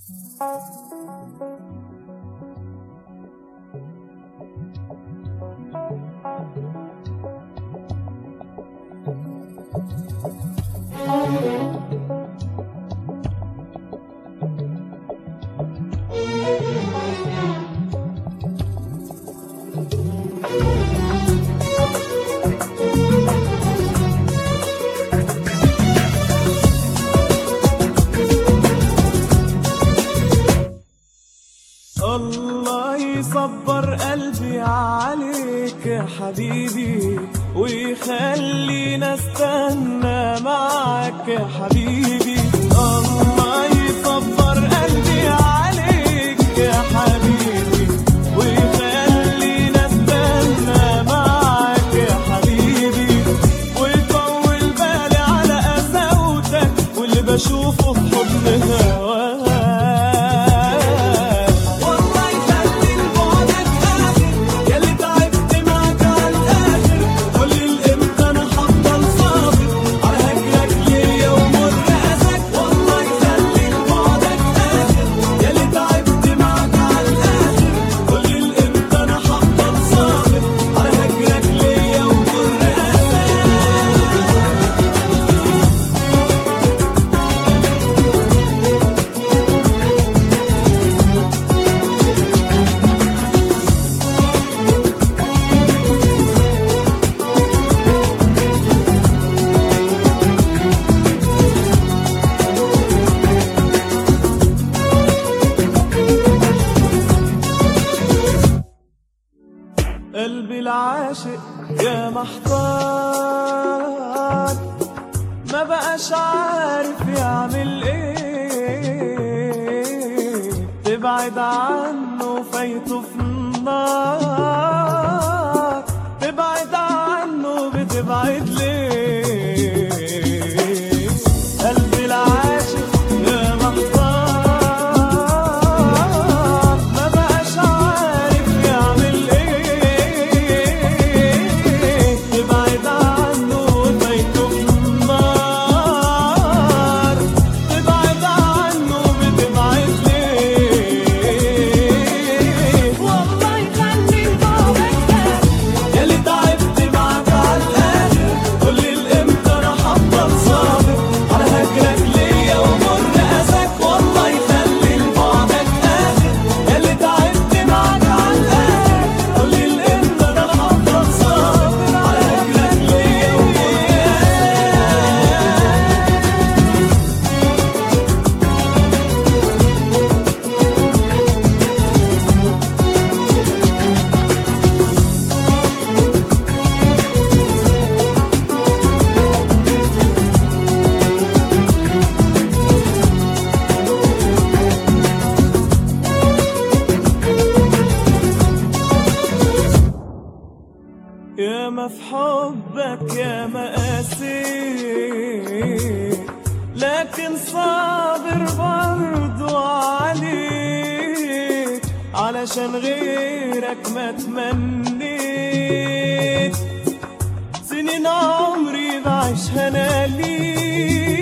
الله يصبر قلبي عليك يا حبيبي، ويخلينا استنى معك يا حبيبي. الله يصبر قلبي عليك يا حبيبي، ويخلينا استنى معك يا حبيبي، ويطول بالي على قساوتك واللي بشوفه في حضن هواك. قلبي العاشق يا محتار، ما بقاش عارف يعمل ايه، تبعد عنه فايته في النار، تبعد عنه بتبعد ليه؟ قلبي العاشق يا محتار، ياما في حبك ياما قاسيت، لكن صابر برضو عليك، علشان غيرك ما تمنيت، سنين عمري بعيشها انا ليك.